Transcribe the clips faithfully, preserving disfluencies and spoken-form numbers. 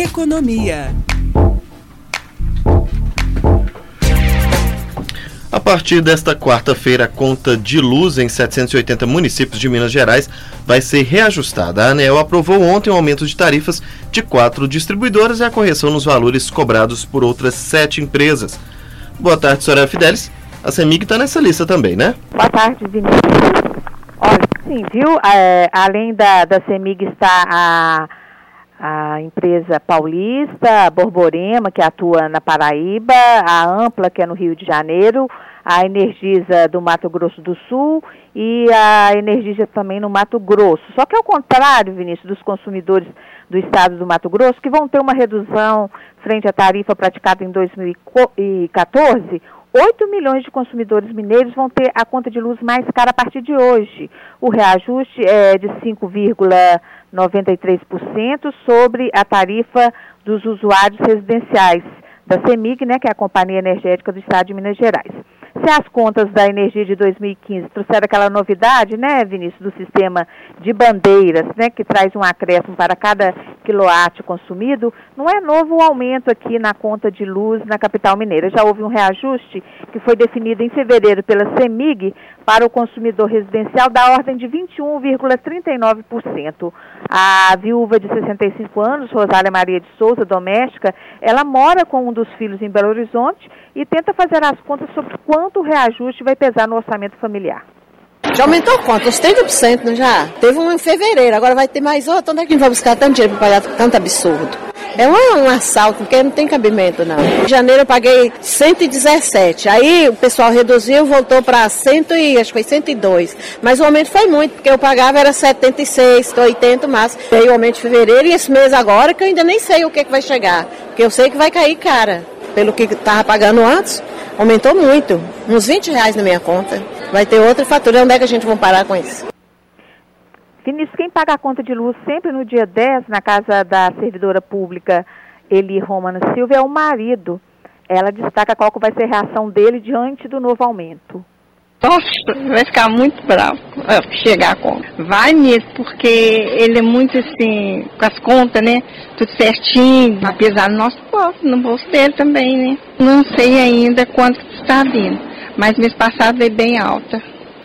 Economia. A partir desta quarta-feira, a conta de luz em setecentos e oitenta municípios de Minas Gerais vai ser reajustada. A ANEEL aprovou ontem um aumento de tarifas de quatro distribuidoras e a correção nos valores cobrados por outras sete empresas. Boa tarde, Soraya Fidelis. A CEMIG está nessa lista também, né? Boa tarde, Vinícius. Olha, sim, viu? É, além da, da CEMIG está a... a empresa paulista, a Borborema, que atua na Paraíba, a Ampla, que é no Rio de Janeiro, a Energisa do Mato Grosso do Sul e a Energisa também no Mato Grosso. Só que ao contrário, Vinícius, dos consumidores do estado do Mato Grosso, que vão ter uma redução frente à tarifa praticada em dois mil e quatorze, oito milhões de consumidores mineiros vão ter a conta de luz mais cara a partir de hoje. O reajuste é de cinco vírgula noventa e três por cento sobre a tarifa dos usuários residenciais da CEMIG, né, que é a Companhia Energética do Estado de Minas Gerais. Se as contas da energia de dois mil e quinze trouxeram aquela novidade, né, Vinícius, do sistema de bandeiras, né, que traz um acréscimo para cada quilowatt consumido, não é novo o aumento aqui na conta de luz na capital mineira. Já houve um reajuste que foi definido em fevereiro pela CEMIG para o consumidor residencial da ordem de vinte e um vírgula trinta e nove por cento. A viúva de sessenta e cinco anos, Rosália Maria de Souza, doméstica, ela mora com um dos filhos em Belo Horizonte e tenta fazer as contas sobre quanto o reajuste vai pesar no orçamento familiar. Já aumentou quanto? Uns trinta por cento, não já? Teve um em fevereiro, agora vai ter mais outro. Onde é que a gente vai buscar tanto dinheiro para pagar tanto absurdo? É um, um assalto, porque não tem cabimento, não. Em janeiro eu paguei cento e dezessete, aí o pessoal reduziu, voltou para cento e, acho que foi cento e dois. Mas o aumento foi muito, porque eu pagava era setenta e seis, oitenta, mas veio o aumento de fevereiro e esse mês agora que eu ainda nem sei o que, que vai chegar. Porque eu sei que vai cair cara, pelo que estava pagando antes. Aumentou muito, uns vinte reais na minha conta. Vai ter outra fatura, onde é que a gente vai parar com isso? Vinícius, quem paga a conta de luz sempre no dia dez, na casa da servidora pública Eli Romana Silva, é o marido. Ela destaca qual vai ser a reação dele diante do novo aumento. Nossa, vai ficar muito bravo chegar a conta. Vai mesmo, porque ele é muito assim, com as contas, né? Tudo certinho, apesar do nosso bolso, no bolso dele também, né? Não sei ainda quanto está vindo, mas mês passado veio bem alta.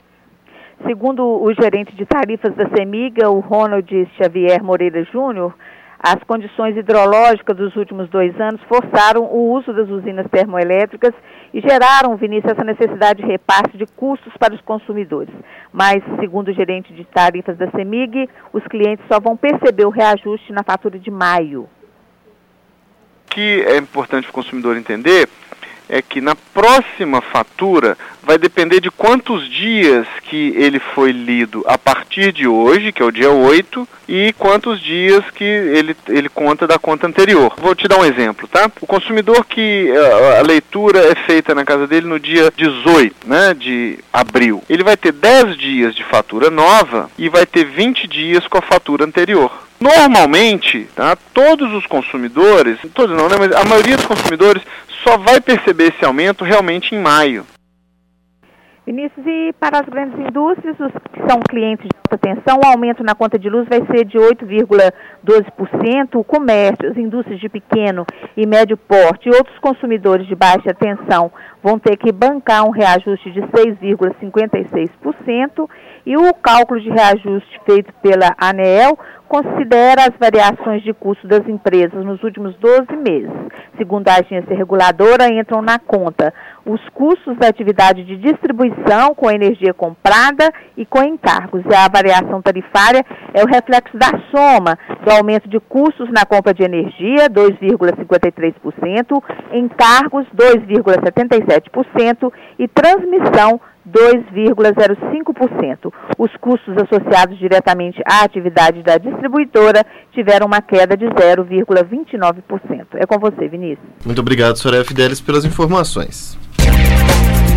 Segundo o gerente de tarifas da CEMIG, o Ronald Xavier Moreira Júnior, as condições hidrológicas dos últimos dois anos forçaram o uso das usinas termoelétricas e geraram, Vinícius, essa necessidade de repasse de custos para os consumidores. Mas, segundo o gerente de tarifas da CEMIG, os clientes só vão perceber o reajuste na fatura de maio. O que é importante o consumidor entender é que na próxima fatura vai depender de quantos dias que ele foi lido a partir de hoje, que é o dia oito, e quantos dias que ele, ele conta da conta anterior. Vou te dar um exemplo, tá? O consumidor que a, a leitura é feita na casa dele no dia dezoito, né, de abril, ele vai ter dez dias de fatura nova e vai ter vinte dias com a fatura anterior. Normalmente, tá, todos os consumidores, todos não, né, mas a maioria dos consumidores só vai perceber esse aumento realmente em maio. Vinícius, e para as grandes indústrias, os que são clientes de alta tensão, o aumento na conta de luz vai ser de oito vírgula doze por cento. O comércio, as indústrias de pequeno e médio porte e outros consumidores de baixa tensão vão ter que bancar um reajuste de seis vírgula cinquenta e seis por cento. E o cálculo de reajuste feito pela ANEEL considera as variações de custo das empresas nos últimos doze meses. Segundo a agência reguladora, entram na conta os custos da atividade de distribuição com energia comprada e com encargos. E a variação tarifária é o reflexo da soma do aumento de custos na compra de energia, dois vírgula cinquenta e três por cento, encargos, dois vírgula setenta e sete por cento e transmissão, dois vírgula zero cinco por cento. Os custos associados diretamente à atividade da distribuidora tiveram uma queda de zero vírgula vinte e nove por cento. É com você, Vinícius. Muito obrigado, Soraya Fidelis, pelas informações.